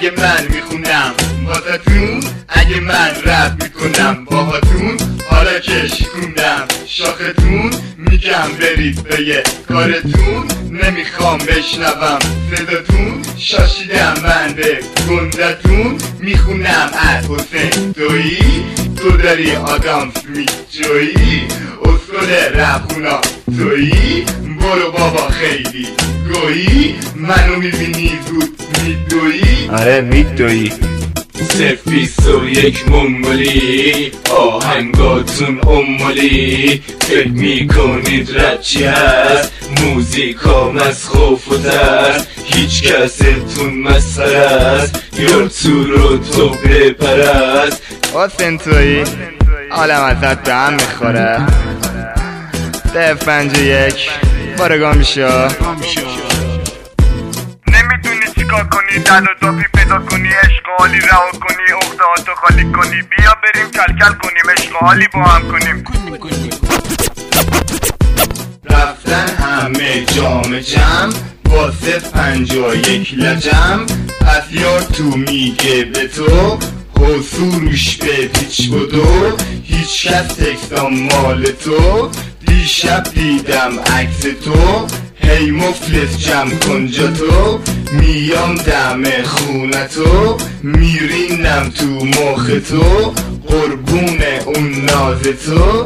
اگه من میخونم واسهتون، اگه من رپ میکنم باهاتون، حالا که شکوندم شاختون، میگم برید به یه کارتون، نمیخوام بشنوم صداتون، شاشیدم من به گندتون، میخونم از حسین تویی، تو داری آدم سمیت جویی، اصول رپخونا تویی، برو بابا خیلی گویی، منو میبینی زود میدویی. آره میدویی. 021 منگولی، آهنگاتون امولی، فکر میکنید رد چی هست؟ موزیکام از خوف و ترس، هیچ کستون مسخره است، یا تو رو تو بپرست. حسین تویی عالم ازت به هم میخوره. 051 بارگاه میشه. نمیدونی چیکار کنی، دل و دافی پیدا کنی، عشق حالی رها کنی، اختهاتو خالی کنی، بیا بریم کلکل کنیم، عشق حالی با هم کنیم. رفتن همه جام جم واسه 51 لجم، پس یار تو میگه به تو حضور روش به پیچ بدو، هیچ کس تکستان مال تو، دیشب دیدم عکس تو، هی مفلس جمع کن جا تو، میام دم خونتو، میرینم تو مخ تو، قربون اون ناز تو.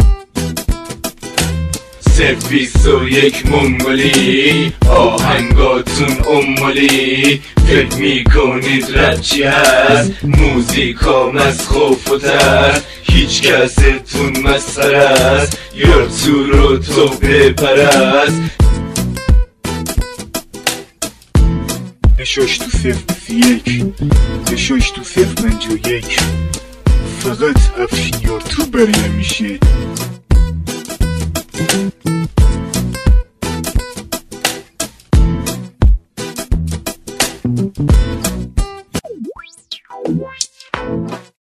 021 منگولی، آهنگاتون امولی، فکر میکنید رد چی هست؟ موزیکام از خوف و ترس، هیچ کستون مسخره است، یا تو رو تو بپرست. نشاش تو 021 نشاش تو 051، فقط افشین یار تو بری نمیشه.